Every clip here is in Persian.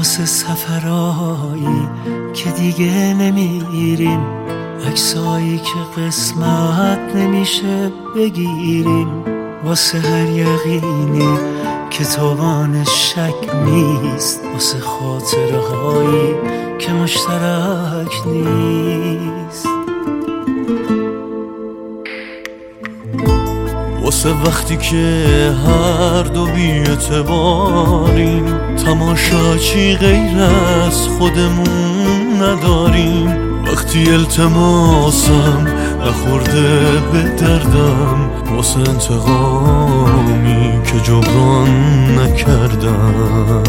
واسه سفرهایی که دیگه نمیریم، عکسایی که قسمت نمیشه بگیریم، واسه هر یقینی که توانش شک نیست، واسه خاطره هایی که مشترک نیست، واسه وقتی که هر دو بی‌اعتباریم، تماشاچی غیر از خودمون نداریم، وقتی التماسم نخورده به دردم، واسه انتقامی که جبران نکردم.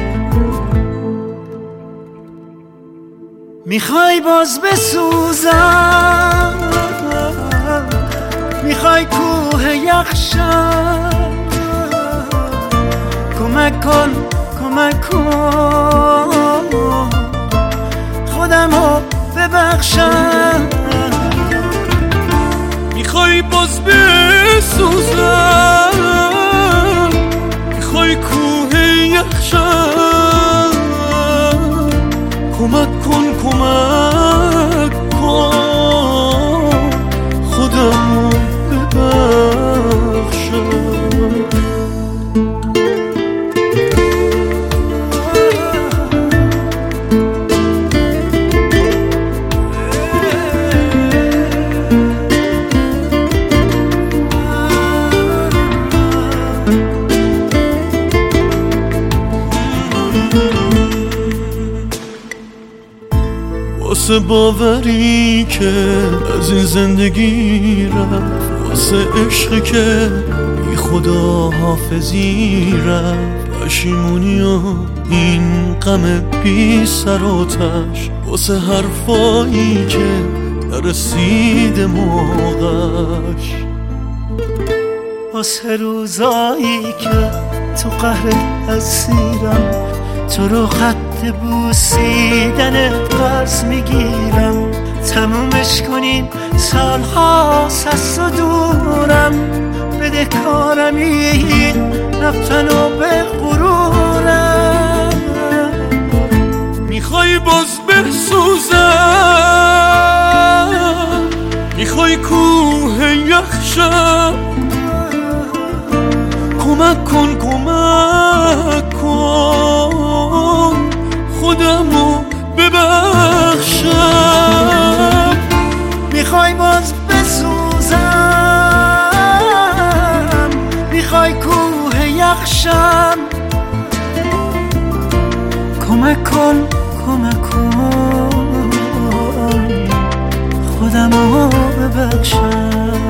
میخوای باز بسوزم، میخوای کوه یخشم، کمک کن کمک کن خودمو ببخشم. میخوای باز بسوزم، میخوای کوه یخشم، کمک کن کمک کن خودمو ببخشم. واسه باوری که از این زندگی رفت، واسه عشقی که بی خدا حافظی رفت، پشیمونی و این غم بی سر و تش، واسه حرفایی که نرسیده موقعش، واسه روزایی که تو قهر اسیرم، تو رو خط بوسیدن قرض میگیرم، تمومش کنیم سالهاست از تو دورم، بده کارم این رفتن و به غرورم. میخوای باز بسوزم، میخوای کوه یخشم، کمک کن کمک کن خودمو ببخشم. میخوای باز بسوزم، میخوای کوه یخشم، کمک کن کمک کن خودمو ببخشم.